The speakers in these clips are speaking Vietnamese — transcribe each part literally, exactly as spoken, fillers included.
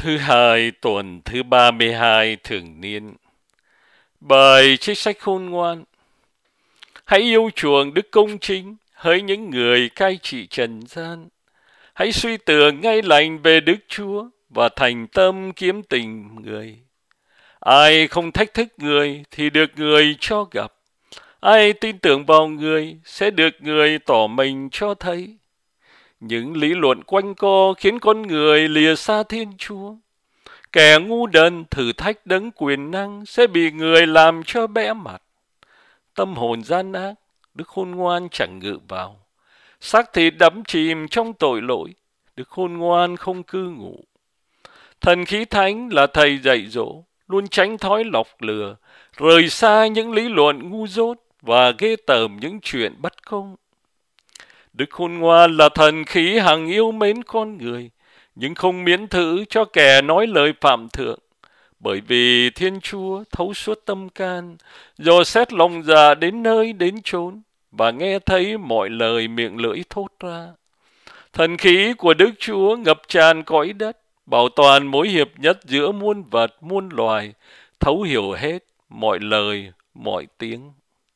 Thứ hai tuần thứ ba mươi hai thường niên. Bài trích sách khôn ngoan. Hãy yêu chuộng đức công chính, hỡi những người cai trị trần gian. Hãy suy tưởng ngay lành về Đức Chúa và thành tâm kiếm tình người. Ai không thách thức người thì được người cho gặp. Ai tin tưởng vào người sẽ được người tỏ mình cho thấy. Những lý luận quanh co khiến con người lìa xa Thiên Chúa. Kẻ ngu đần thử thách đấng quyền năng sẽ bị người làm cho bẽ mặt. Tâm hồn gian ác, Đức khôn ngoan chẳng ngự vào. Xác thịt đắm chìm trong tội lỗi, Đức khôn ngoan không cư ngụ. Thần khí thánh là thầy dạy dỗ, luôn tránh thói lọc lừa, rời xa những lý luận ngu dốt và ghê tởm những chuyện bất công. Đức khôn ngoan là thần khí hằng yêu mến con người, nhưng không miễn thử cho kẻ nói lời phạm thượng, bởi vì Thiên Chúa thấu suốt tâm can, dò xét lòng dạ đến nơi đến chốn và nghe thấy mọi lời miệng lưỡi thốt ra. Thần khí của Đức Chúa ngập tràn cõi đất, bảo toàn mối hiệp nhất giữa muôn vật muôn loài, thấu hiểu hết mọi lời mọi tiếng.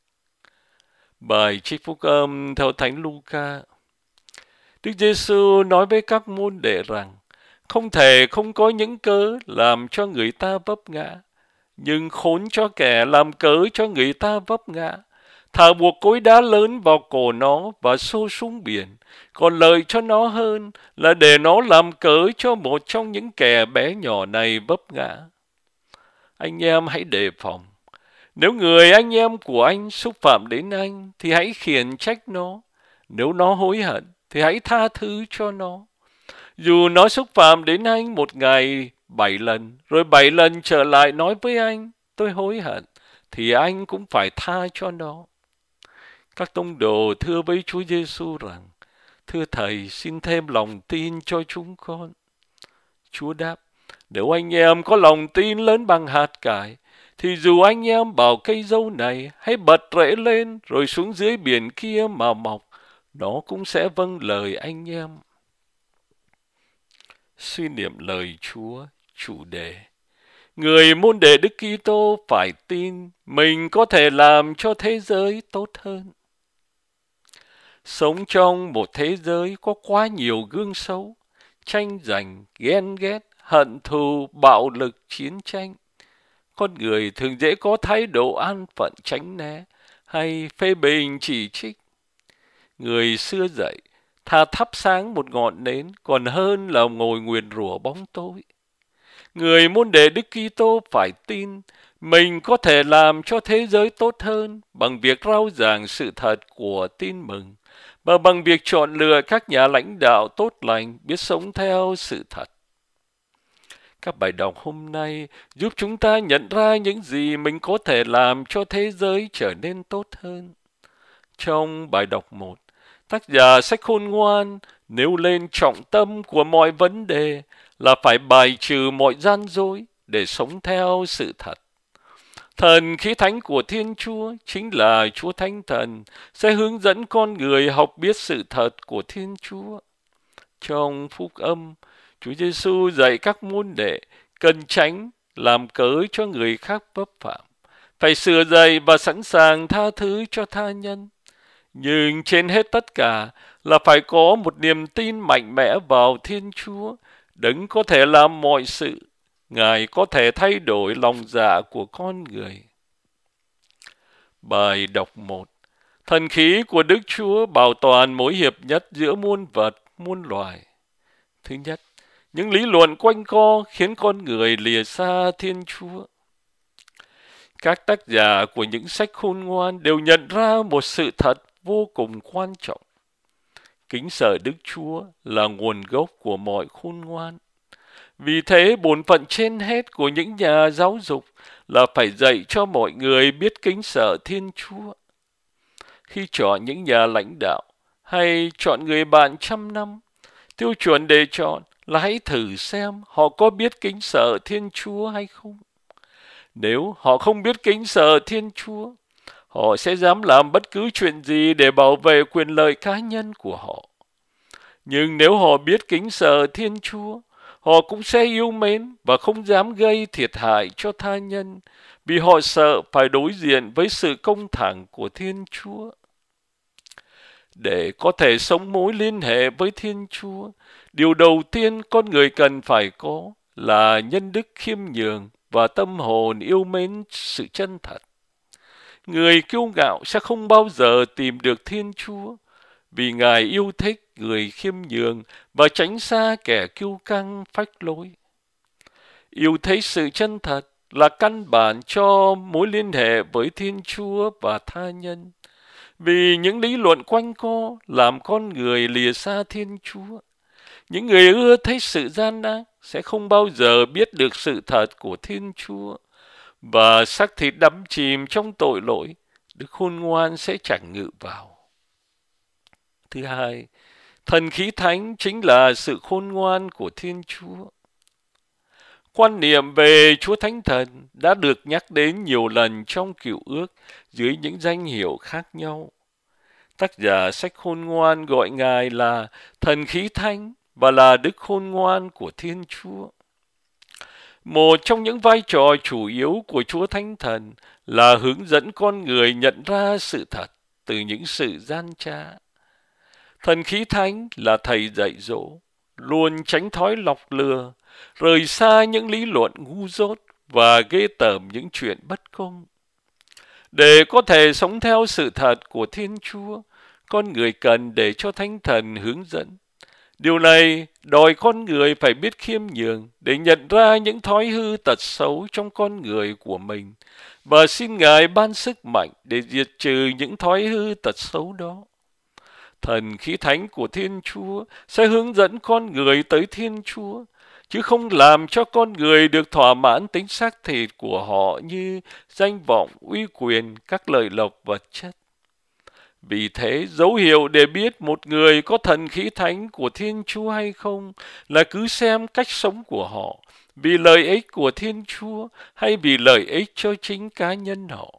Bài trích phúc âm theo Thánh Luca. Đức Giêsu nói với các môn đệ rằng không thể không có những cớ làm cho người ta vấp ngã, nhưng khốn cho kẻ làm cớ cho người ta vấp ngã. Thà buộc cối đá lớn vào cổ nó và xô xuống biển, còn lợi cho nó hơn là để nó làm cớ cho một trong những kẻ bé nhỏ này vấp ngã. Anh em hãy đề phòng. Nếu người anh em của anh xúc phạm đến anh, thì hãy khiển trách nó. Nếu nó hối hận, thì hãy tha thứ cho nó. Dù nó xúc phạm đến anh một ngày bảy lần, rồi bảy lần trở lại nói với anh, tôi hối hận, thì anh cũng phải tha cho nó. Các tông đồ thưa với Chúa Giêsu rằng, thưa Thầy, xin thêm lòng tin cho chúng con. Chúa đáp, nếu anh em có lòng tin lớn bằng hạt cải, thì dù anh em bảo cây dâu này hãy bật rễ lên rồi xuống dưới biển kia mà mọc, nó cũng sẽ vâng lời anh em. Suy niệm lời Chúa, chủ đề. Người môn đệ Đức Kitô phải tin mình có thể làm cho thế giới tốt hơn. Sống trong một thế giới có quá nhiều gương xấu, tranh giành, ghen ghét, hận thù, bạo lực, chiến tranh. Con người thường dễ có thái độ an phận tránh né hay phê bình chỉ trích. Người xưa dạy, thà thắp sáng một ngọn nến còn hơn là ngồi nguyền rủa bóng tối. Người môn đệ Đức Kitô phải tin mình có thể làm cho thế giới tốt hơn bằng việc rao giảng sự thật của tin mừng và bằng việc chọn lựa các nhà lãnh đạo tốt lành biết sống theo sự thật. Các bài đọc hôm nay giúp chúng ta nhận ra những gì mình có thể làm cho thế giới trở nên tốt hơn. Trong bài đọc một, tác giả sách khôn ngoan nêu lên trọng tâm của mọi vấn đề là phải bài trừ mọi gian dối để sống theo sự thật. Thần khí thánh của Thiên Chúa chính là Chúa Thánh Thần sẽ hướng dẫn con người học biết sự thật của Thiên Chúa. Trong phúc âm, Chúa Giêsu dạy các môn đệ cần tránh làm cớ cho người khác vấp phạm, phải sửa dạy và sẵn sàng tha thứ cho tha nhân. Nhưng trên hết tất cả là phải có một niềm tin mạnh mẽ vào Thiên Chúa, đấng có thể làm mọi sự. Ngài có thể thay đổi lòng dạ của con người. Bài đọc một. Thần khí của Đức Chúa bảo toàn mối hiệp nhất giữa muôn vật, muôn loài. Thứ nhất, những lý luận quanh co khiến con người lìa xa Thiên Chúa. Các tác giả của những sách khôn ngoan đều nhận ra một sự thật vô cùng quan trọng. Kính sợ Đức Chúa là nguồn gốc của mọi khôn ngoan. Vì thế, bổn phận trên hết của những nhà giáo dục là phải dạy cho mọi người biết kính sợ Thiên Chúa. Khi chọn những nhà lãnh đạo hay chọn người bạn trăm năm, tiêu chuẩn để chọn là hãy thử xem họ có biết kính sợ Thiên Chúa hay không. Nếu họ không biết kính sợ Thiên Chúa, họ sẽ dám làm bất cứ chuyện gì để bảo vệ quyền lợi cá nhân của họ. Nhưng nếu họ biết kính sợ Thiên Chúa, họ cũng sẽ yêu mến và không dám gây thiệt hại cho tha nhân, vì họ sợ phải đối diện với sự công thẳng của Thiên Chúa. Để có thể sống mối liên hệ với Thiên Chúa, điều đầu tiên con người cần phải có là nhân đức khiêm nhường và tâm hồn yêu mến sự chân thật. Người kiêu ngạo sẽ không bao giờ tìm được Thiên Chúa, vì Ngài yêu thích người khiêm nhường và tránh xa kẻ kiêu căng phách lối. Yêu thích sự chân thật là căn bản cho mối liên hệ với Thiên Chúa và tha nhân, vì những lý luận quanh co làm con người lìa xa Thiên Chúa. Những người ưa thích sự gian ác sẽ không bao giờ biết được sự thật của Thiên Chúa, và xác thịt đắm chìm trong tội lỗi, Đức Khôn Ngoan sẽ chẳng ngự vào. Thứ hai, thần khí thánh chính là sự khôn ngoan của Thiên Chúa. Quan niệm về Chúa Thánh Thần đã được nhắc đến nhiều lần trong Cựu Ước dưới những danh hiệu khác nhau. Tác giả sách Khôn Ngoan gọi Ngài là thần khí thánh và là Đức Khôn Ngoan của Thiên Chúa. Một trong những vai trò chủ yếu của Chúa Thánh Thần là hướng dẫn con người nhận ra sự thật từ những sự gian trá. Thần khí thánh là thầy dạy dỗ, luôn tránh thói lọc lừa, rời xa những lý luận ngu dốt và ghê tởm những chuyện bất công. Để có thể sống theo sự thật của Thiên Chúa, con người cần để cho Thánh Thần hướng dẫn. Điều này đòi con người phải biết khiêm nhường để nhận ra những thói hư tật xấu trong con người của mình và xin Ngài ban sức mạnh để diệt trừ những thói hư tật xấu đó. Thần khí thánh của Thiên Chúa sẽ hướng dẫn con người tới Thiên Chúa, chứ không làm cho con người được thỏa mãn tính xác thịt của họ như danh vọng, uy quyền, các lợi lộc vật chất. Vì thế, dấu hiệu để biết một người có thần khí thánh của Thiên Chúa hay không là cứ xem cách sống của họ, vì lợi ích của Thiên Chúa hay vì lợi ích cho chính cá nhân họ.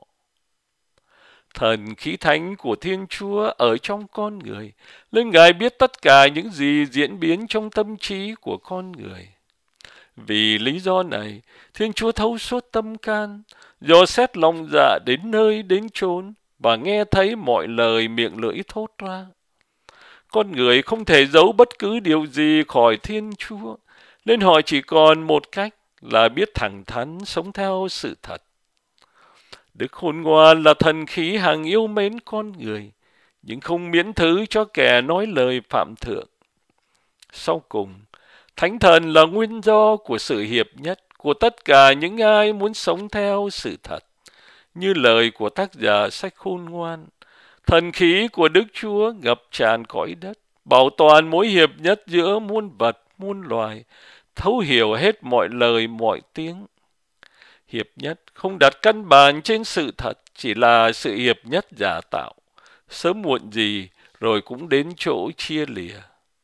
Thần khí thánh của Thiên Chúa ở trong con người, nên Ngài biết tất cả những gì diễn biến trong tâm trí của con người. Vì lý do này, Thiên Chúa thấu suốt tâm can, dò xét lòng dạ đến nơi đến chốn, và nghe thấy mọi lời miệng lưỡi thốt ra. Con người không thể giấu bất cứ điều gì khỏi Thiên Chúa, nên họ chỉ còn một cách là biết thẳng thắn sống theo sự thật. Đức Khôn Ngoan là thần khí hằng yêu mến con người, nhưng không miễn thứ cho kẻ nói lời phạm thượng. Sau cùng, Thánh Thần là nguyên do của sự hiệp nhất của tất cả những ai muốn sống theo sự thật. Như lời của tác giả sách Khôn Ngoan, thần khí của Đức Chúa ngập tràn cõi đất, bảo toàn mối hiệp nhất giữa muôn vật, muôn loài, thấu hiểu hết mọi lời, mọi tiếng. Hiệp nhất không đặt căn bản trên sự thật, chỉ là sự hiệp nhất giả tạo, sớm muộn gì rồi cũng đến chỗ chia lìa.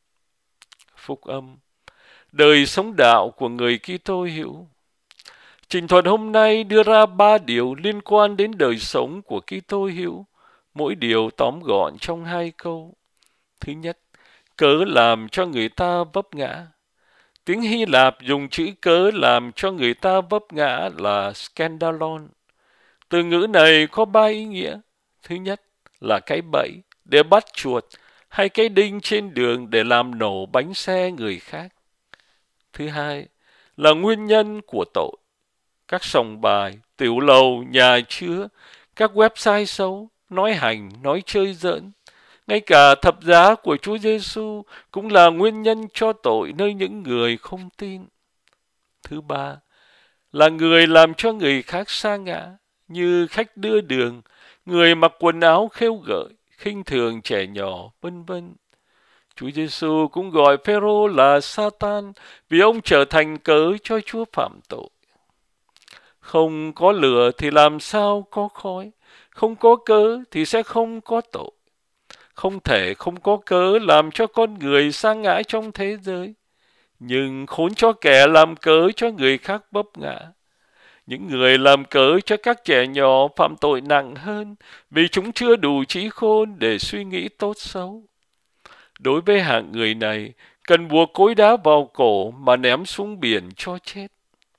Phúc âm, đời sống đạo của người Kitô hữu. Trình thuật hôm nay đưa ra ba điều liên quan đến đời sống của Kitô hữu, mỗi điều tóm gọn trong hai câu. Thứ nhất, cớ làm cho người ta vấp ngã. Tiếng Hy Lạp dùng chữ cớ làm cho người ta vấp ngã là scandalon. Từ ngữ này có ba ý nghĩa. Thứ nhất là cái bẫy để bắt chuột, hay cái đinh trên đường để làm nổ bánh xe người khác. Thứ hai là nguyên nhân của tội. Các sòng bài, tiểu lầu, nhà chứa, các website xấu, nói hành, nói chơi giỡn. Ngay cả thập giá của Chúa Giêsu cũng là nguyên nhân cho tội nơi những người không tin. Thứ ba là người làm cho người khác sa ngã, như khách đưa đường, người mặc quần áo khêu gợi, khinh thường trẻ nhỏ, vân vân. Chúa Giêsu cũng gọi Phêrô là Satan vì ông trở thành cớ cho Chúa phạm tội. Không có lửa thì làm sao có khói, không có cớ thì sẽ không có tội. Không thể không có cớ làm cho con người sa ngã trong thế giới, nhưng khốn cho kẻ làm cớ cho người khác vấp ngã. Những người làm cớ cho các trẻ nhỏ phạm tội nặng hơn vì chúng chưa đủ trí khôn để suy nghĩ tốt xấu. Đối với hạng người này, cần buộc cối đá vào cổ mà ném xuống biển cho chết.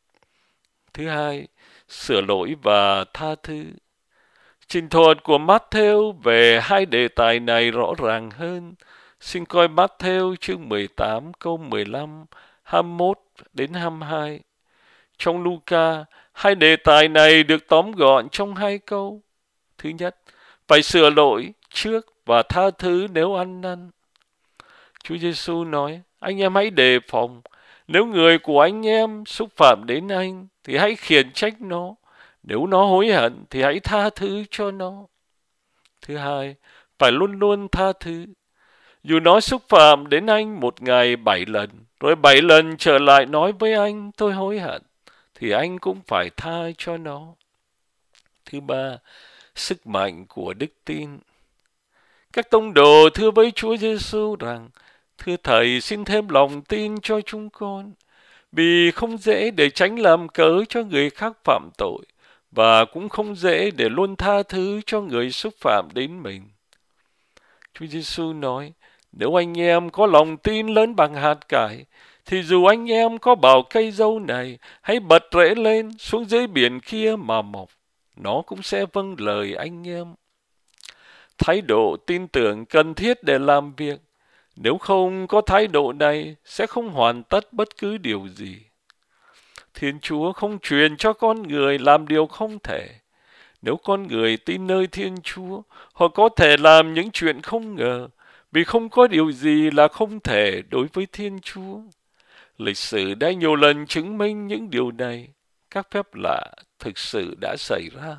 Thứ hai, sửa lỗi và tha thứ. Trình thuật của Matthew về hai đề tài này rõ ràng hơn. Xin coi Matthew chương mười tám câu mười lăm, hai mươi mốt đến hai mươi hai. Trong Luca, hai đề tài này được tóm gọn trong hai câu. Thứ nhất, phải sửa lỗi trước và tha thứ nếu ăn năn. Chúa Giêsu nói, anh em hãy đề phòng. Nếu người của anh em xúc phạm đến anh, thì hãy khiển trách nó. Nếu nó hối hận, thì hãy tha thứ cho nó. Thứ hai, phải luôn luôn tha thứ. Dù nó xúc phạm đến anh một ngày bảy lần, rồi bảy lần trở lại nói với anh, tôi hối hận, thì anh cũng phải tha cho nó. Thứ ba, sức mạnh của đức tin. Các tông đồ thưa với Chúa Giêsu rằng, thưa Thầy, xin thêm lòng tin cho chúng con, vì không dễ để tránh làm cớ cho người khác phạm tội, và cũng không dễ để luôn tha thứ cho người xúc phạm đến mình. Chúa Giêsu nói, nếu anh em có lòng tin lớn bằng hạt cải, thì dù anh em có bảo cây dâu này, hãy bật rễ lên xuống dưới biển kia mà mọc, nó cũng sẽ vâng lời anh em. Thái độ tin tưởng cần thiết để làm việc. Nếu không có thái độ này, sẽ không hoàn tất bất cứ điều gì. Thiên Chúa không truyền cho con người làm điều không thể. Nếu con người tin nơi Thiên Chúa, họ có thể làm những chuyện không ngờ, vì không có điều gì là không thể đối với Thiên Chúa. Lịch sử đã nhiều lần chứng minh những điều này. Các phép lạ thực sự đã xảy ra.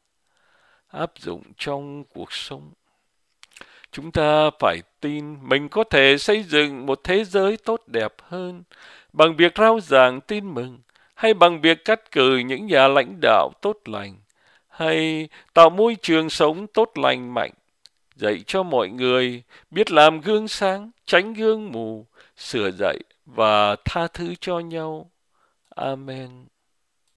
Áp dụng trong cuộc sống. Chúng ta phải tin mình có thể xây dựng một thế giới tốt đẹp hơn bằng việc rao giảng tin mừng, hay bằng việc cắt cử những nhà lãnh đạo tốt lành, hay tạo môi trường sống tốt lành mạnh, dạy cho mọi người biết làm gương sáng, tránh gương mù, sửa dạy và tha thứ cho nhau. Amen.